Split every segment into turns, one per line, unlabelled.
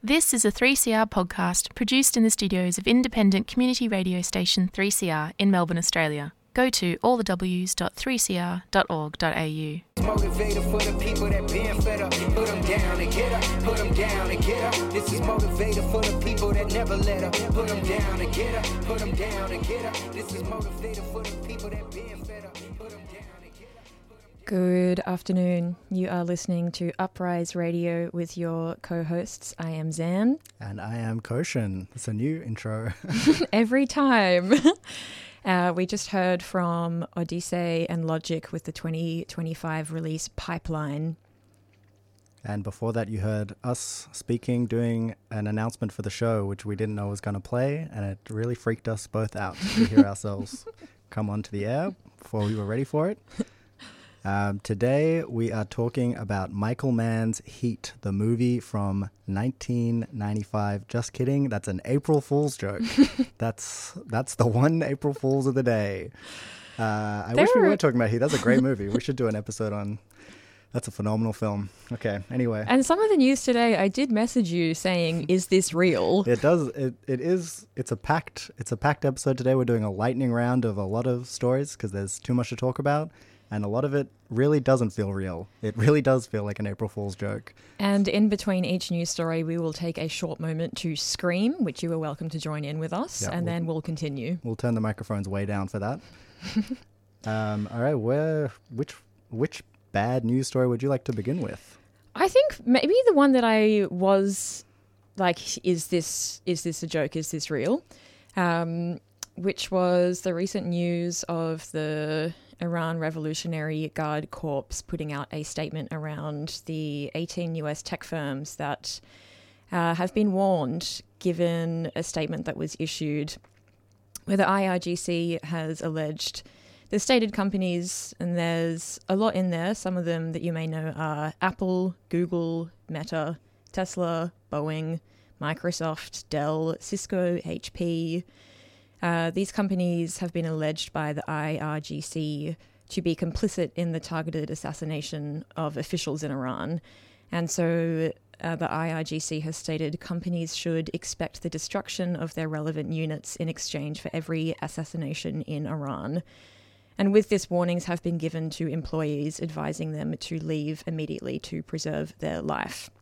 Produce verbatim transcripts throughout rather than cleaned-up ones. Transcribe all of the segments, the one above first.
This is a three C R podcast produced in the studios of independent community radio station three C R in Melbourne, Australia. Go to all the w dot three c r dot org dot a u.
Motivator for the people that been fed up. Put them down and get up. Put them down and get up. This is motivator for the people that never let up. Put them down and get up. Put them down and get up. This is motivator for the people that been fed up. Put them down and get up.
Good afternoon. You are listening to Uprise Radio with your co-hosts. I am Zan.
And I am Koshin. It's a new intro.
Every time. Uh, we just heard from Odyssey and Logic with the twenty twenty-five release Pipeline.
And before that, you heard us speaking, doing an announcement for the show, which we didn't know was going to play. And it really freaked us both out to hear ourselves come onto the air before we were ready for it. Um, today, we are talking about Michael Mann's Heat, the movie from nineteen ninety-five. Just kidding. That's an April Fool's joke. that's that's the one April Fool's of the day. Uh, I
There
wish we
were-
were talking about Heat. That's a great movie. We should do an episode on... That's a phenomenal film. Okay, anyway.
And some of the news today, I did message you saying, is this real?
It does. It, it is. It's a packed. It's a packed episode today. We're doing a lightning round of a lot of stories because there's too much to talk about, and a lot of it really doesn't feel real. It really does feel like an April Fool's joke.
And in between each news story, we will take a short moment to scream, which you are welcome to join in with us,
Yeah,
and
we'll-
then we'll continue.
We'll turn the microphones way down for that. um, all right. Where? Which? Which bad news story would you like to begin with?
I think maybe the one that I was like, is this is this a joke? Is this real? Um, which was the recent news of the Iran Revolutionary Guard Corps putting out a statement around the eighteen U S tech firms that uh, have been warned, given a statement that was issued where the I R G C has alleged the stated companies, and there's a lot in there. Some of them that you may know are Apple, Google, Meta, Tesla, Boeing, Microsoft, Dell, Cisco, H P. Uh, these companies have been alleged by the I R G C to be complicit in the targeted assassination of officials in Iran. And so uh, the I R G C has stated companies should expect the destruction of their relevant units in exchange for every assassination in Iran. And with this, warnings have been given to employees, advising them to leave immediately to preserve their life.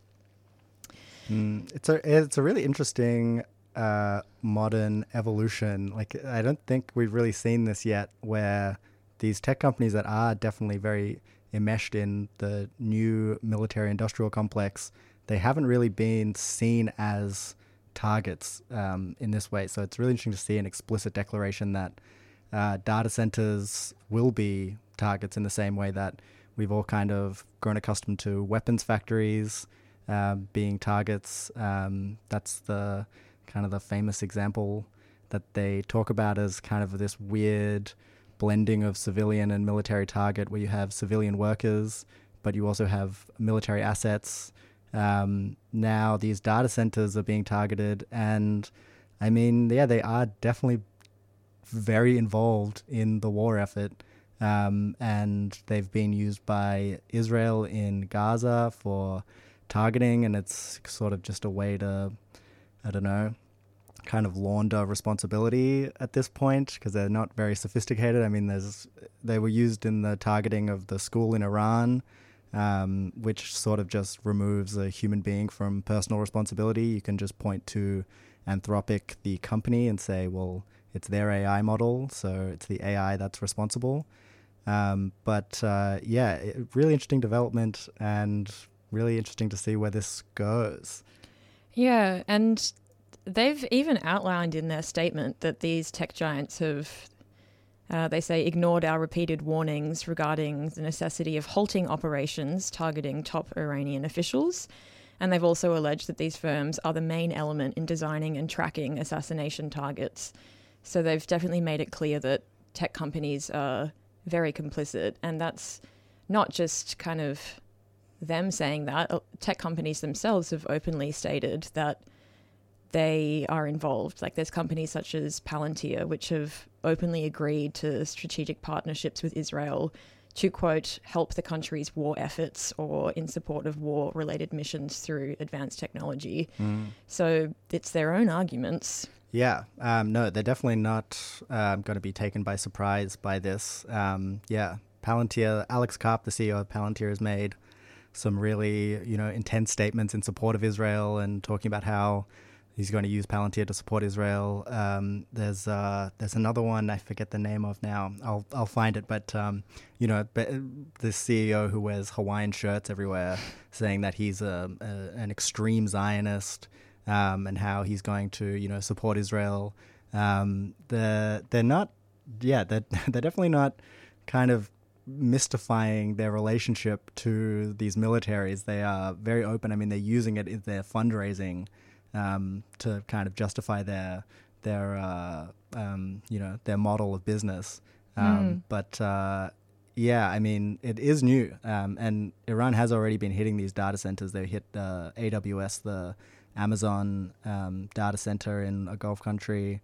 Mm, it's a it's a really interesting uh, modern evolution. Like, I don't think we've really seen this yet, where these tech companies that are definitely very enmeshed in the new military-industrial complex, they haven't really been seen as targets um, in this way. So it's really interesting to see an explicit declaration that uh, data centers will be targets in the same way that we've all kind of grown accustomed to weapons factories uh, being targets. Um, that's the kind of the famous example that they talk about as kind of this weird blending of civilian and military target, where you have civilian workers, but you also have military assets. Um, now these data centers are being targeted, and I mean, yeah, they are definitely very involved in the war effort. Um, and they've been used by Israel in Gaza for targeting, and it's sort of just a way to, I don't know, kind of launder responsibility at this point, because they're not very sophisticated. I mean, there's they were used in the targeting of the school in Iran, um, which sort of just removes a human being from personal responsibility. You can just point to Anthropic, the company, and say, well, it's their A I model, so it's the A I that's responsible. Um, but uh, yeah, it, really interesting development, and really interesting to see where this goes.
Yeah, and they've even outlined in their statement that these tech giants have, uh, they say, ignored our repeated warnings regarding the necessity of halting operations targeting top Iranian officials. And they've also alleged that these firms are the main element in designing and tracking assassination targets. So they've definitely made it clear that tech companies are very complicit. And that's not just kind of them saying that. Tech companies themselves have openly stated that they are involved. Like, there's companies such as Palantir, which have openly agreed to strategic partnerships with Israel to, quote, help the country's war efforts or in support of war-related missions through advanced technology. Mm. So it's their own arguments.
Yeah, um, no, they're definitely not um, going to be taken by surprise by this. Um, yeah, Palantir, Alex Karp, the C E O of Palantir, has made some really, you know, intense statements in support of Israel and talking about how he's going to use Palantir to support Israel. Um, there's uh, there's another one I forget the name of now. I'll I'll find it. But um, you know, the C E O who wears Hawaiian shirts everywhere, saying that he's a, a an extreme Zionist, um, and how he's going to you know support Israel. Um, they're they're not, yeah, they're they're definitely not kind of mystifying their relationship to these militaries. They are very open. I mean, they're using it in their fundraising. Um, to kind of justify their their uh, um, you know their model of business, um, mm. but uh, yeah, I mean it is new, um, and Iran has already been hitting these data centers. They hit uh, A W S, the Amazon um, data center in a Gulf country,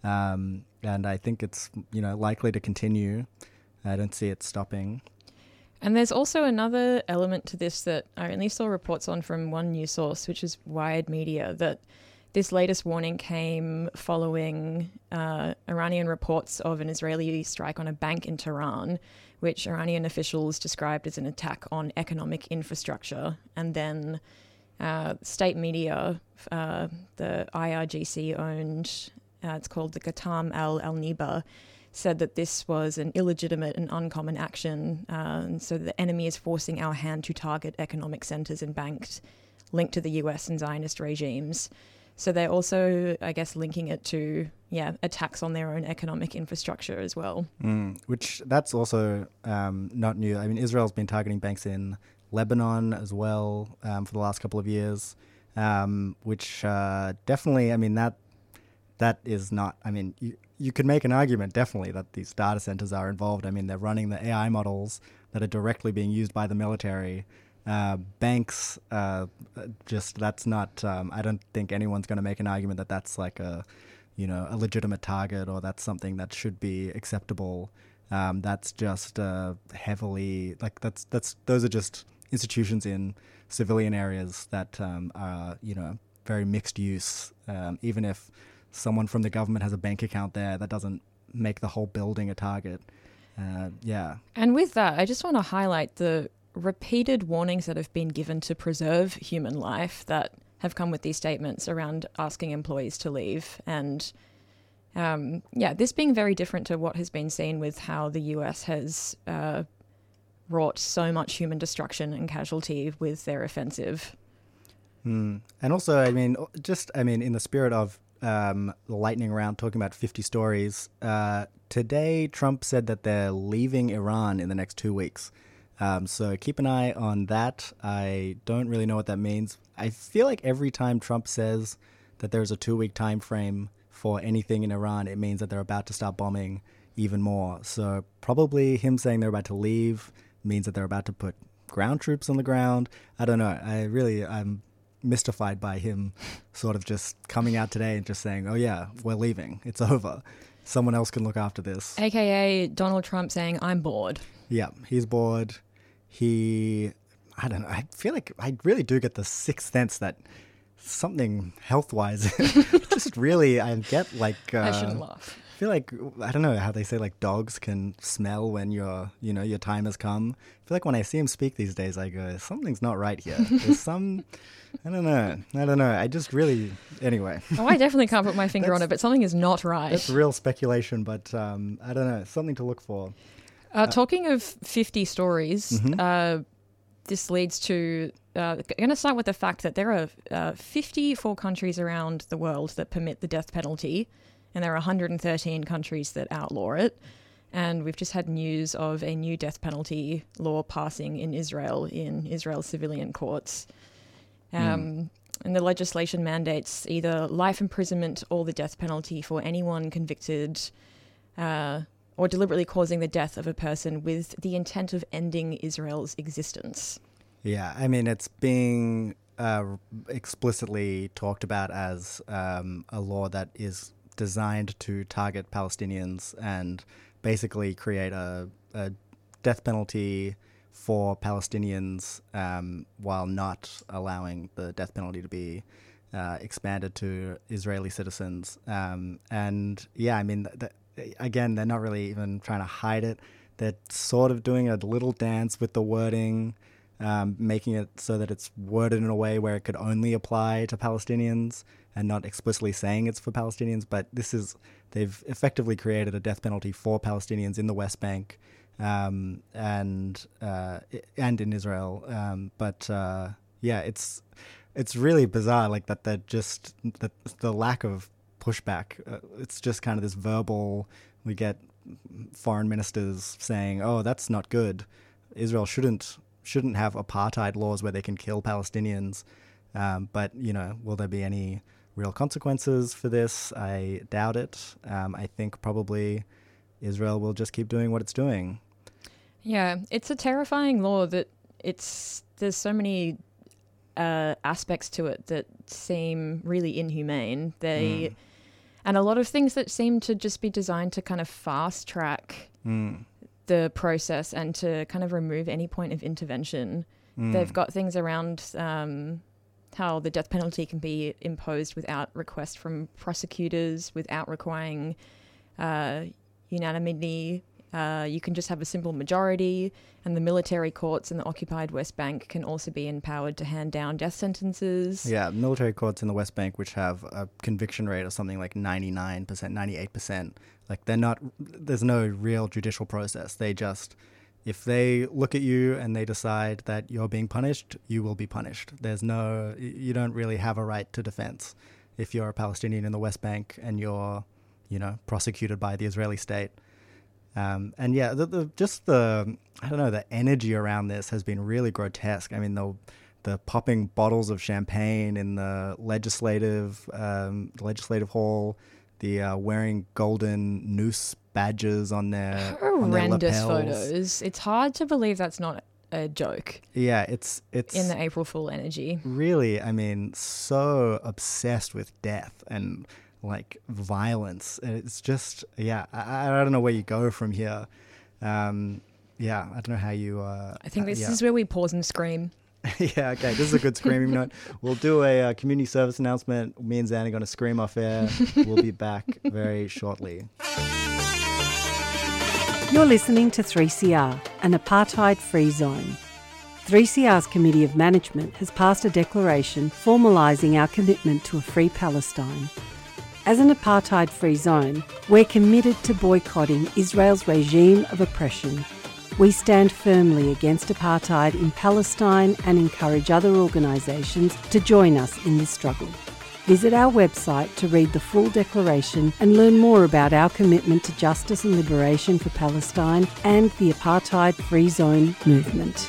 um, and I think it's you know likely to continue. I don't see it stopping.
And there's also another element to this that I only saw reports on from one news source, which is Wired Media, that this latest warning came following uh, Iranian reports of an Israeli strike on a bank in Tehran, which Iranian officials described as an attack on economic infrastructure. And then uh, state media, uh, the I R G C-owned, uh, it's called the Qatam Al Al-Niba, said that this was an illegitimate and uncommon action, uh, and so the enemy is forcing our hand to target economic centres and banks linked to the U S and Zionist regimes. So they're also, I guess, linking it to, yeah, attacks on their own economic infrastructure as well.
Mm, which that's also um, not new. I mean, Israel's been targeting banks in Lebanon as well um, for the last couple of years, um, which uh, definitely, I mean, that that is not, I mean, you, you could make an argument definitely that these data centers are involved. I mean, they're running the A I models that are directly being used by the military. Uh, banks, uh, just that's not, um, I don't think anyone's going to make an argument that that's like a, you know, a legitimate target or that's something that should be acceptable. Um, that's just uh, heavily, like that's, that's, those are just institutions in civilian areas that um, are, you know, very mixed use. Um, even if someone from the government has a bank account there, that doesn't make the whole building a target. Uh, yeah.
And with that, I just want to highlight the repeated warnings that have been given to preserve human life that have come with these statements around asking employees to leave. And um, yeah, this being very different to what has been seen with how the U S has uh, wrought so much human destruction and casualty with their offensive.
Mm. And also, I mean, just, I mean, in the spirit of Um, the lightning round, talking about fifty stories. Uh, today, Trump said that they're leaving Iran in the next two weeks. Um, so keep an eye on that. I don't really know what that means. I feel like every time Trump says that there's a two-week time frame for anything in Iran, it means that they're about to start bombing even more. So probably him saying they're about to leave means that they're about to put ground troops on the ground. I don't know. I really, I'm mystified by him sort of just coming out today and just saying, oh yeah, we're leaving, it's over, someone else can look after this.
A K A Donald Trump saying, I'm bored.
Yeah, he's bored. He, I don't know, I feel like I really do get the sixth sense that something health-wise, just really, I get like... Uh,
I shouldn't laugh.
I feel like, I don't know how they say like dogs can smell when your, you know, your time has come. I feel like when I see him speak these days, I go, something's not right here. There's some, I don't know. I don't know. I just really, anyway.
Oh, I definitely can't put my finger on it, but something is not right.
That's real speculation, but um, I don't know. Something to look for.
Uh, uh, talking of fifty stories, mm-hmm. uh, this leads to, uh, I'm going to start with the fact that there are uh, fifty-four countries around the world that permit the death penalty. And there are one hundred thirteen countries that outlaw it. And we've just had news of a new death penalty law passing in Israel, in Israel's civilian courts. Um, mm. And the legislation mandates either life imprisonment or the death penalty for anyone convicted uh, or deliberately causing the death of a person with the intent of ending Israel's existence.
Yeah, I mean, it's being uh, explicitly talked about as um, a law that is designed to target Palestinians and basically create a, a death penalty for Palestinians um, while not allowing the death penalty to be uh, expanded to Israeli citizens. Um, and yeah, I mean, th- th- again, they're not really even trying to hide it. They're sort of doing a little dance with the wording, um, making it so that it's worded in a way where it could only apply to Palestinians and not explicitly saying it's for Palestinians. But this is, they've effectively created a death penalty for Palestinians in the West Bank um, and uh, and in Israel. Um, but uh, yeah, it's it's really bizarre, like that. They're just that the lack of pushback. Uh, it's just kind of this verbal. We get foreign ministers saying, "Oh, that's not good. Israel shouldn't shouldn't have apartheid laws where they can kill Palestinians." Um, but you know, will there be any real consequences for this? I doubt it. Um, I think probably Israel will just keep doing what it's doing.
Yeah, it's a terrifying law that it's there's so many uh, aspects to it that seem really inhumane. They mm. and a lot of things that seem to just be designed to kind of fast track mm. the process and to kind of remove any point of intervention. Mm. They've got things around um, how the death penalty can be imposed without request from prosecutors, without requiring uh, unanimity. Uh, you can just have a simple majority, and the military courts in the occupied West Bank can also be empowered to hand down death sentences.
Yeah, military courts in the West Bank, which have a conviction rate of something like ninety-nine percent, ninety-eight percent. Like they're not, there's no real judicial process. They just, if they look at you and they decide that you're being punished, you will be punished. There's no, you don't really have a right to defense if you're a Palestinian in the West Bank and you're, you know, prosecuted by the Israeli state. Um, and yeah, the, the, just the, I don't know, the energy around this has been really grotesque. I mean, the the popping bottles of champagne in the legislative um, legislative hall, the uh, wearing golden noose badges on their, on their
horrendous
lapels.
photos. It's hard to believe that's not a joke.
Yeah, it's it's
in the April Fool energy.
Really, I mean, so obsessed with death and like violence. It's just, yeah, I, I don't know where you go from here. Um, yeah, I don't know how you... Uh,
I think this
uh, yeah.
is where we pause and scream.
Yeah, okay, this is a good screaming note. We'll do a uh, community service announcement. Me and Zan are going to scream off air. We'll be back very shortly.
You're listening to three C R, an apartheid-free zone. three C R's Committee of Management has passed a declaration formalising our commitment to a free Palestine. As an apartheid-free zone, we're committed to boycotting Israel's regime of oppression. We stand firmly against apartheid in Palestine and encourage other organisations to join us in this struggle. Visit our website to read the full declaration and learn more about our commitment to justice and liberation for Palestine and the apartheid-free zone movement.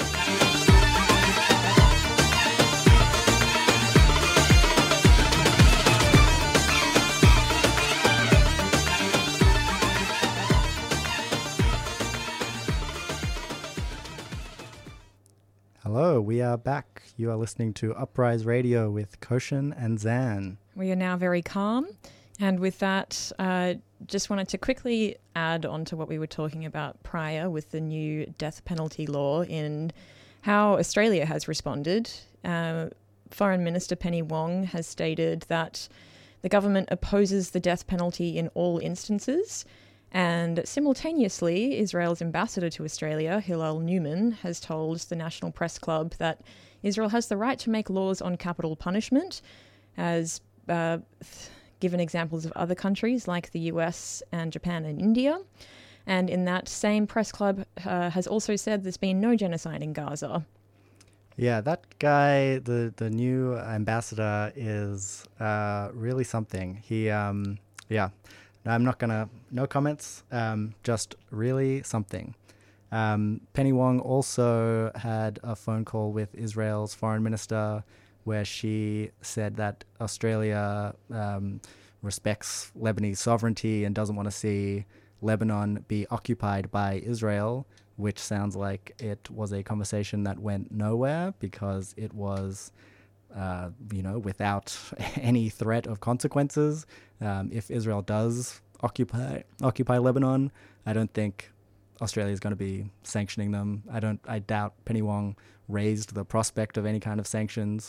Hello, we are back. You are listening to Uprise Radio with Koshin and Zan.
We are now very calm. And with that, uh, just wanted to quickly add on to what we were talking about prior with the new death penalty law in how Australia has responded. Uh, Foreign Minister Penny Wong has stated that the government opposes the death penalty in all instances. And simultaneously, Israel's ambassador to Australia, Hillel Newman, has told the National Press Club that Israel has the right to make laws on capital punishment, as uh, given examples of other countries like the U S and Japan and India. And in that same press club uh, has also said there's been no genocide in Gaza.
Yeah, that guy, the, the new ambassador, is uh, really something. He, um, yeah... No, I'm not going to, no comments, um, just really something. Um, Penny Wong also had a phone call with Israel's foreign minister where she said that Australia um, respects Lebanese sovereignty and doesn't want to see Lebanon be occupied by Israel, which sounds like it was a conversation that went nowhere because it was... Uh, you know, without any threat of consequences. Um, if Israel does occupy occupy Lebanon, I don't think Australia is going to be sanctioning them. I don't. I doubt Penny Wong raised the prospect of any kind of sanctions.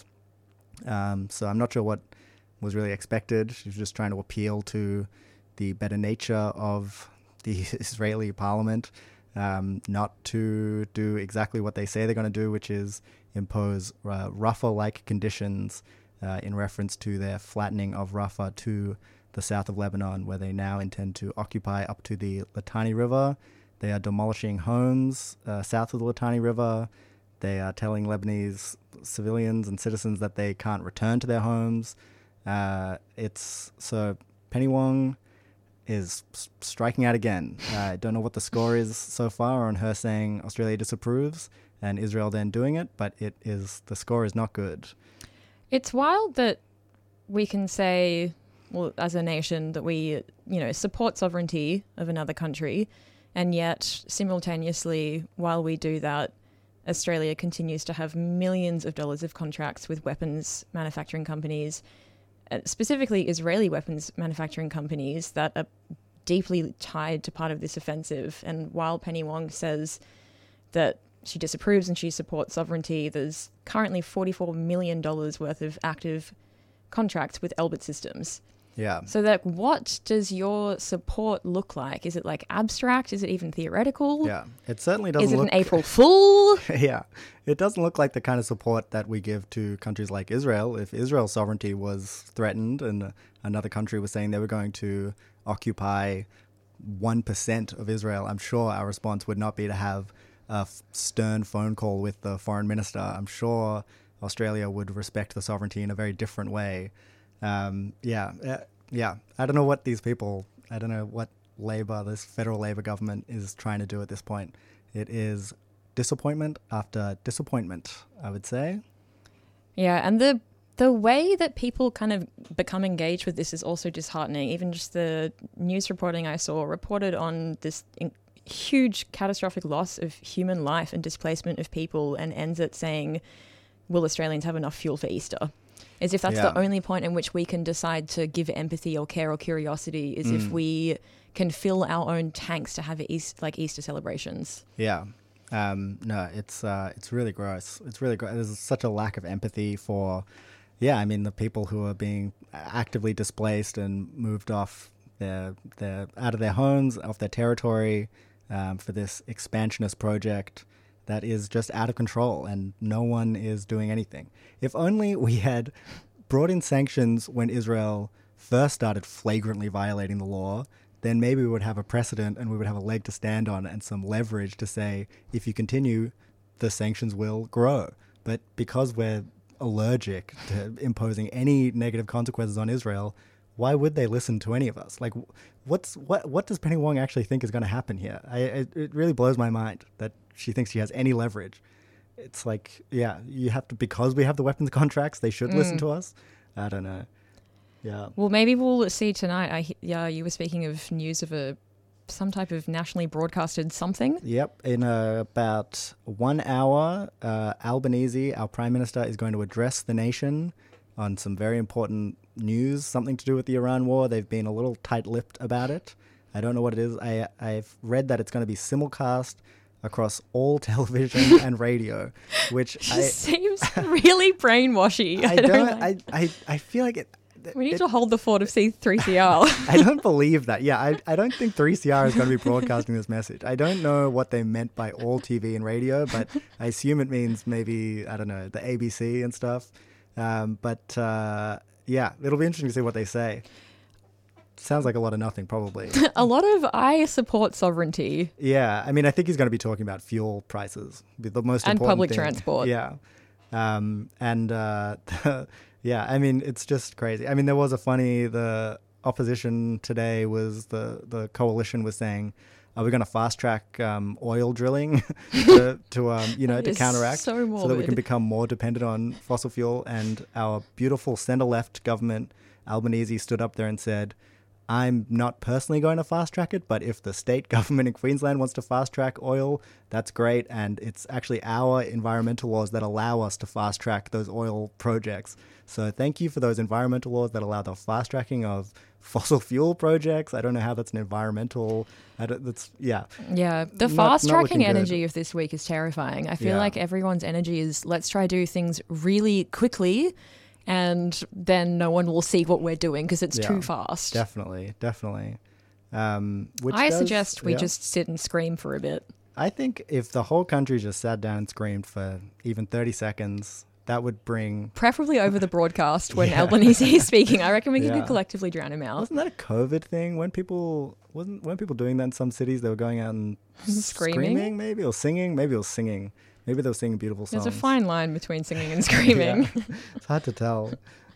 Um, so I'm not sure what was really expected. She was just trying to appeal to the better nature of the Israeli parliament, um, not to do exactly what they say they're going to do, which is impose uh, Rafah-like conditions uh, in reference to their flattening of Rafah to the south of Lebanon, where they now intend to occupy up to the Litani River. They are demolishing homes uh, south of the Litani River. They are telling Lebanese civilians and citizens that they can't return to their homes. Uh, it's so Penny Wong is s- striking out again. Uh, I don't know what the score is so far on her saying Australia disapproves and Israel then doing it, but it is the score is not good.
It's wild that we can say, well, as a nation, that we, you know, support sovereignty of another country, and yet simultaneously, while we do that, Australia continues to have millions of dollars of contracts with weapons manufacturing companies, uh, specifically Israeli weapons manufacturing companies that are deeply tied to part of this offensive. And while Penny Wong says that she disapproves and she supports sovereignty, there's currently forty-four million dollars worth of active contracts with Elbit Systems.
Yeah.
So, like, what does your support look like? Is it like abstract? Is it even theoretical?
Yeah. It certainly doesn't
Is it
look...
an April Fool?
Yeah. It doesn't look like the kind of support that we give to countries like Israel. If Israel's sovereignty was threatened and another country was saying they were going to occupy one percent of Israel, I'm sure our response would not be to have a f- stern phone call with the foreign minister. I'm sure Australia would respect the sovereignty in a very different way. Um, yeah, uh, yeah. I don't know what these people, I don't know what Labor, this federal Labor government is trying to do at this point. It is disappointment after disappointment, I would say.
Yeah, and the the way that people kind of become engaged with this is also disheartening. Even just the news reporting I saw reported on this in- huge catastrophic loss of human life and displacement of people, and ends it saying, will Australians have enough fuel for Easter? As if that's
Yeah.
the only point in which we can decide to give empathy or care or curiosity, is
Mm.
if we can fill our own tanks to have East, like Easter celebrations.
Yeah. Um, no, it's uh, it's really gross. It's really gross. There's such a lack of empathy for, yeah, I mean, the people who are being actively displaced and moved off their, their out of their homes, off their territory, um, for this expansionist project that is just out of control, and no one is doing anything. If only we had brought in sanctions when Israel first started flagrantly violating the law, then maybe we would have a precedent and we would have a leg to stand on and some leverage to say, if you continue, the sanctions will grow. But because we're allergic to imposing any negative consequences on Israel, why would they listen to any of us? Like, what's what? What does Penny Wong actually think is going to happen here? I, it, it really blows my mind that she thinks she has any leverage. It's like, yeah, you have to, because we have the weapons contracts, they should mm. listen to us. I don't know. Yeah.
Well, maybe we'll see tonight. I yeah, you were speaking of news of a some type of nationally broadcasted something.
Yep. In uh, about one hour, uh, Albanese, our Prime Minister, is going to address the nation on some very important news, something to do with the Iran war. They've been a little tight-lipped about it. I don't know what it is. I, I've read that it's going to be simulcast across all television and radio, which
it
I,
seems really brainwashy.
I,
I
don't.
don't
I,
like
I, I feel like it.
We need
it,
to hold the fort of C three C R.
I don't believe that. Yeah, I, I don't think three C R is going to be broadcasting this message. I don't know what they meant by all T V and radio, but I assume it means maybe, I don't know, the A B C and stuff. Um, but uh, yeah, it'll be interesting to see what they say. Sounds like a lot of nothing, probably.
A lot of I support sovereignty.
Yeah, I mean, I think he's going to be talking about fuel prices, the most
and
important
public
thing.
transport.
Yeah, um, and uh, yeah, I mean, it's just crazy. I mean, there was a funny the opposition today was the the coalition was saying, are we going to fast track um, oil drilling to, to um, you know, to counteract
so,
so that we can become more dependent on fossil fuel? And our beautiful centre-left government, Albanese, stood up there and said, I'm not personally going to fast track it, but if the state government in Queensland wants to fast track oil, that's great. And it's actually our environmental laws that allow us to fast track those oil projects. So thank you for those environmental laws that allow the fast tracking of fossil fuel projects. I don't know how that's an environmental, I don't, that's, yeah.
Yeah, the
Not-
fast
not
tracking
looking good.
energy of this week is terrifying. I feel
Yeah.
like everyone's energy is let's try do things really quickly and then no one will see what we're doing because it's
Yeah,
too fast.
Definitely, definitely. Um, which
I
does-
suggest we
yeah.
just sit and scream for a bit.
I think if the whole country just sat down and screamed for even thirty seconds, that would bring...
Preferably over the broadcast when
Yeah.
Albanese is speaking. I reckon we
Yeah.
could collectively drown him out.
Wasn't that a COVID thing? When people... Wasn't weren't people doing that in some cities? They were going out and
Screaming?
maybe, or singing? Maybe it was singing. Maybe they were singing beautiful songs.
There's a fine line between singing and screaming.
Yeah. It's hard to tell.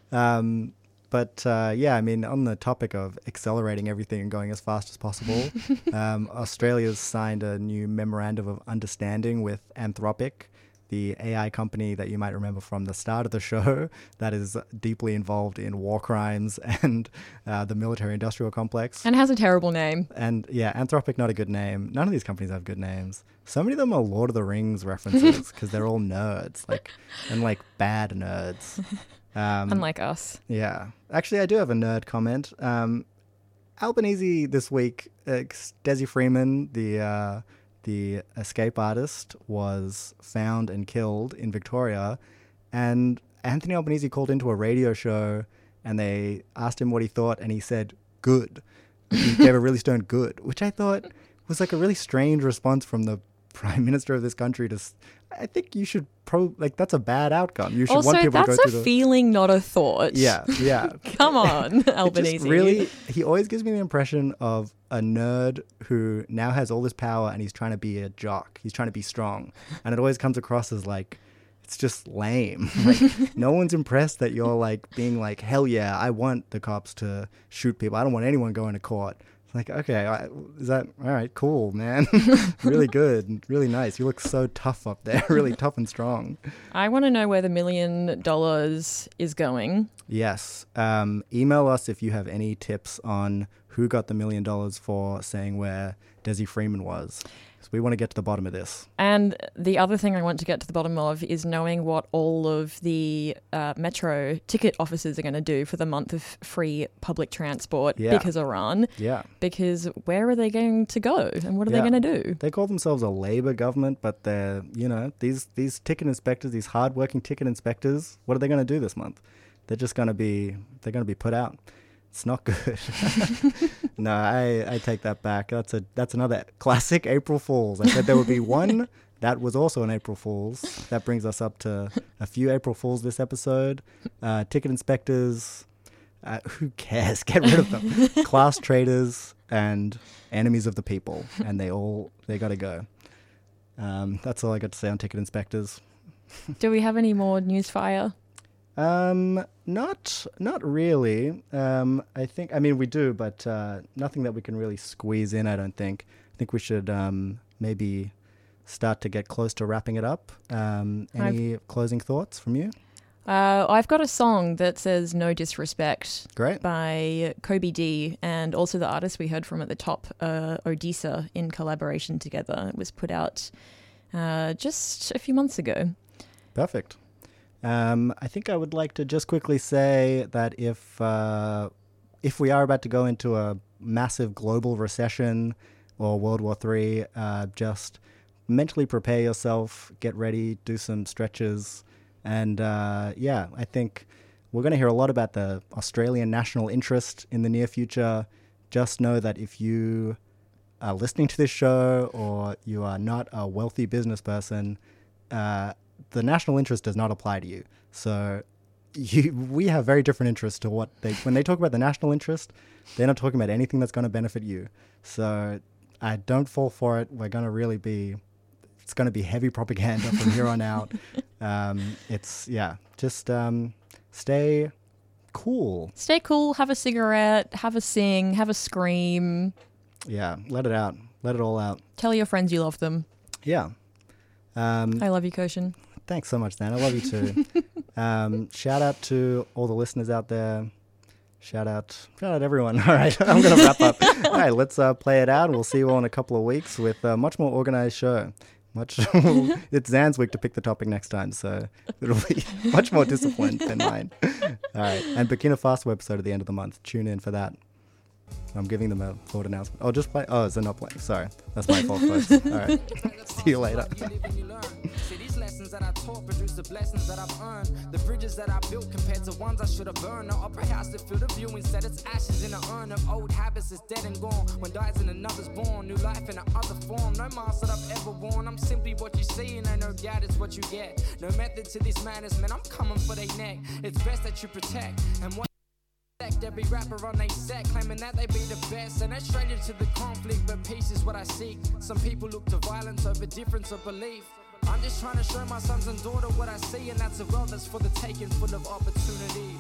Um, but uh, yeah, I mean, on the topic of accelerating everything and going as fast as possible, um, Australia's signed a new memorandum of understanding with Anthropic, the A I company that you might remember from the start of the show that is deeply involved in war crimes and uh, the military-industrial complex.
And has a terrible name.
And yeah, Anthropic, not a good name. None of these companies have good names. So many of them are Lord of the Rings references because they're all nerds, like and like bad nerds. Um,
Unlike us.
yeah. Actually, I do have a nerd comment. Um, Albanese this week, uh, Desi Freeman, the uh, the escape artist, was found and killed in Victoria, and Anthony Albanese called into a radio show, and they asked him what he thought, and he said, "Good." He gave a really stern "good," which I thought was like a really strange response from the Prime Minister of this country to... S- I think you should pro like that's a bad outcome. You should
Also,
want people to
that's
go
a
through the
feeling, not a thought.
yeah, yeah.
Come on,
It
Albanese.
just really, he always gives me the impression of a nerd who now has all this power and he's trying to be a jock. He's trying to be strong, and it always comes across as like it's just lame. Like no one's impressed that you're like being like, hell yeah, I want the cops to shoot people. I don't want anyone going to court. It's like, okay, I, is that all right? Cool, man. Really good, really nice. You look so tough up there, really tough and strong.
I want to know where the million dollars is going.
Yes. Um, email us if you have any tips on who got the million dollars for saying where Desi Freeman was. So we want to get to the bottom of this.
And the other thing I want to get to the bottom of is knowing what all of the uh, metro ticket offices are going to do for the month of free public transport
Yeah.
because Iran.
Yeah.
Because where are they going to go and what are
Yeah.
they going to do?
They call themselves a Labour government, but they're, you know, these, these ticket inspectors, these hardworking ticket inspectors, what are they going to do this month? They're just going to be, they're going to be put out. It's not good. No, I, I take that back. That's a that's another classic April Fools. I said there would be one that was also an April Fools. That brings us up to a few April Fools this episode. Uh, ticket inspectors, uh, who cares? Get rid of them. Class traders and enemies of the people, and they all they got to go. Um, that's all I got to say on ticket inspectors.
Do we have any more news fire?
Um, not, not really. Um, I think, I mean, we do, but uh, nothing that we can really squeeze in. I don't think. I think we should um, maybe start to get close to wrapping it up. Um, any closing thoughts from you?
Uh, I've got a song that says "No Disrespect"
Great.
by Kobe D, and also the artist we heard from at the top, uh, Odessa, in collaboration together. It was put out uh, just a few months ago.
Perfect. Um, I think I would like to just quickly say that if uh, if we are about to go into a massive global recession or World War Three, uh, just mentally prepare yourself, get ready, do some stretches, and uh, yeah, I think we're going to hear a lot about the Australian national interest in the near future. Just know that if you are listening to this show or you are not a wealthy business person, uh, the national interest does not apply to you. So you, we have very different interests to what they, when they talk about the national interest, they're not talking about anything that's going to benefit you. So I don't fall for it. We're going to really be, it's going to be heavy propaganda from here on out. Um, it's, yeah, just um, stay cool.
Stay cool, have a cigarette, have a sing, have a scream.
Yeah, let it out. Let it all out.
Tell your friends you love them.
Yeah. Um,
I love you, Koshin.
Thanks so much, Dan. I love you too. um, shout out to all the listeners out there. Shout out, shout out everyone. All right, I'm going to wrap up. All right, let's uh, play it out. We'll see you all in a couple of weeks with a much more organized show. Much, it's Zan's week to pick the topic next time, so it'll be much more disciplined than mine. All right, and Burkina Faso episode at the end of the month. Tune in for that. I'm giving them a thought announcement. Oh, just play. Oh, is it not playing? Sorry, that's my fault, folks. All right, see you later.
See, these lessons that I taught produce the blessings that I've earned. The bridges that I built compared to ones I should have burned. The opera house to fill the view instead it's ashes in an urn of old habits is dead and gone. When dies and another's born, new life in another form. No mask that I've ever worn. I'm simply what you see and I no doubt it's what you get. No method to this madness, man. I'm coming for their neck. It's best that you protect and what. Every rapper on they set claiming that they be the best, and they're straight into the conflict, but peace is what I seek. Some people look to violence over difference of belief. I'm just trying to show my sons and daughter what I see, and that's a world that's for the taking, full of opportunity.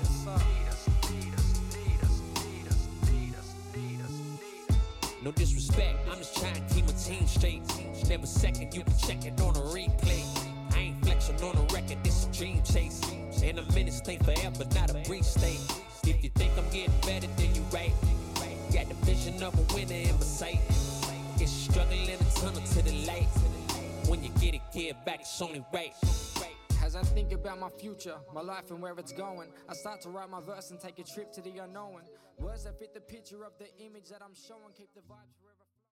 No disrespect, I'm just trying to keep my team straight. Never second, you can check it on a replay. I ain't flexing on a record, this a dream chase. And a minute stay forever, not a brief state. If you think I'm getting better, then you right. Got the vision of a winner in my sight. It's struggling in the tunnel to the light. When you get it, give back, it's only right.
As I think about my future, my life and where it's going, I start to write my verse and take a trip to the unknown. Words that fit the picture of the image that I'm showing, keep the vibes forever.